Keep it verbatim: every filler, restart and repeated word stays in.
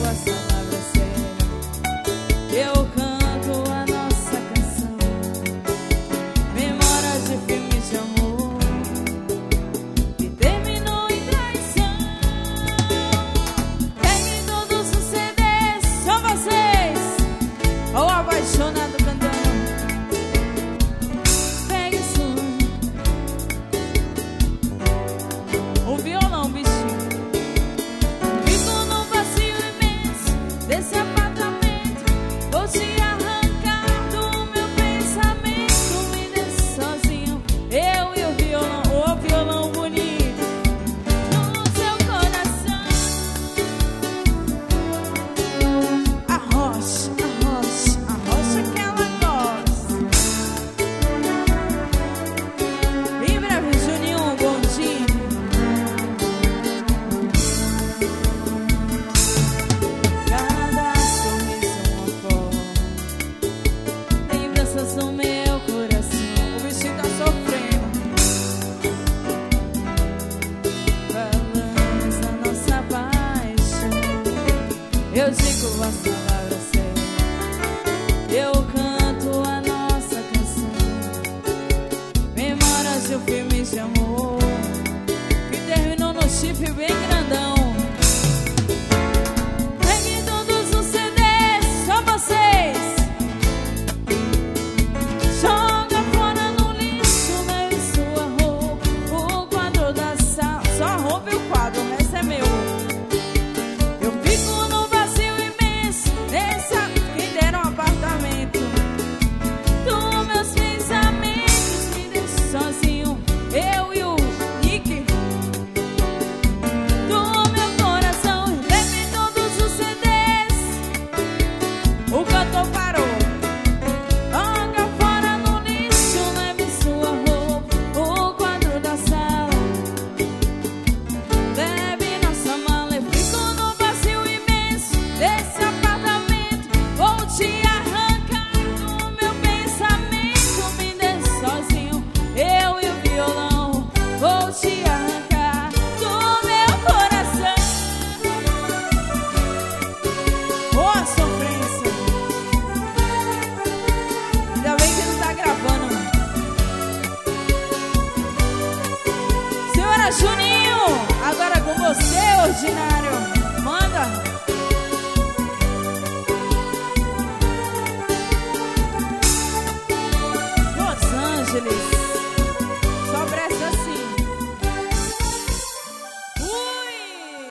as palavras certas. Eu canto a nossa canção, memórias de filmes de amor que terminou em traição. Peguem todos os C Ds, só vocês, ou apaixonado cantando. Pegue isso, o violão, bichinho. Fico no vazio imenso desse apartamento, vou te arrancar do meu pensamento. Me deixe sozinho, eu e o violão, o violão bonito no seu coração. A rocha, a rocha, a rocha que ela gosta. Em breve, Juninho, bondinho. Cada sorriso uma flor, lembranças no meu coração. O bichinho tá sofrendo. Falamos a nossa paixão, eu digo as palavras certas. Eu canto a nossa canção, memórias de um filme de amor que terminou no chifre bem grandão. Peguem todos os C Ds, só vocês. Joga fora no lixo, leve sua roupa, o quadro da sala. Só a roupa e o quadro, o resto é meu. Eu fico no vazio imenso desse que deram um apartamento dos meus pensamentos. Me deixe sozinho, eu e o Nick do meu coração. Leve todos os C Ds, o cantor parou. Joga fora no lixo, leve sua roupa, o quadro da sala. Leve nossa mala, eu fico no vazio imenso desse apartamento, vou te arrancar do meu pensamento. Me deixe sozinho, eu e o violão, vou te arrancar do meu coração. Ô, sofrência, ainda bem que não tá gravando. Senhora Juninho, agora com você, ordinário. Manda. Los Angeles.